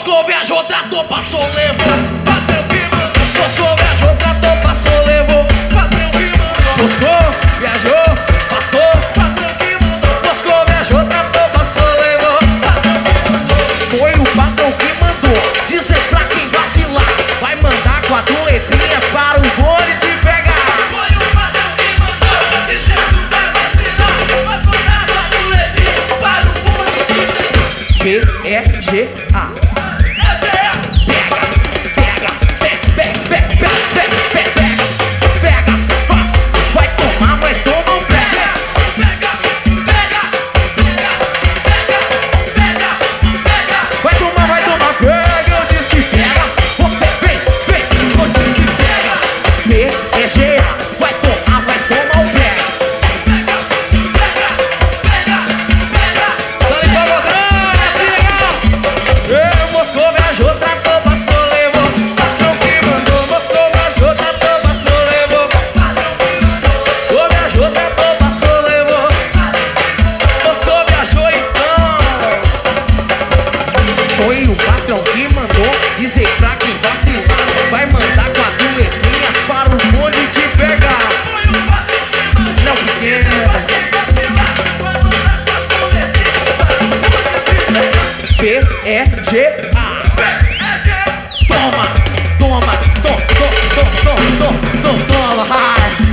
Moscou viajou, tratou, passou, levou. Moscou viajou, tratou, passou, levou. Moscou viajou, passou. Moscou viajou, tratou, passou, levou. Foi o patrão que mandou dizer pra quem vacilar. Vai mandar 4 letrinhas para o bonde te pegar. Foi o patrão que mandou dizer que vai vacilar. Vai mandar 4 letrinhas para o bonde te pegar. B-E-G-A. Foi o patrão que mandou dizer pra quem vacilar. Vai mandar 4 letrinhas para o bonde te pegar. Foi o patrão que mandou não dizer pra quem vacilar. Vai mandar 4 letrinhas para o bonde te pegar. P-E-G-A. Toma, toma, toma, toma, toma, toma, toma, toma,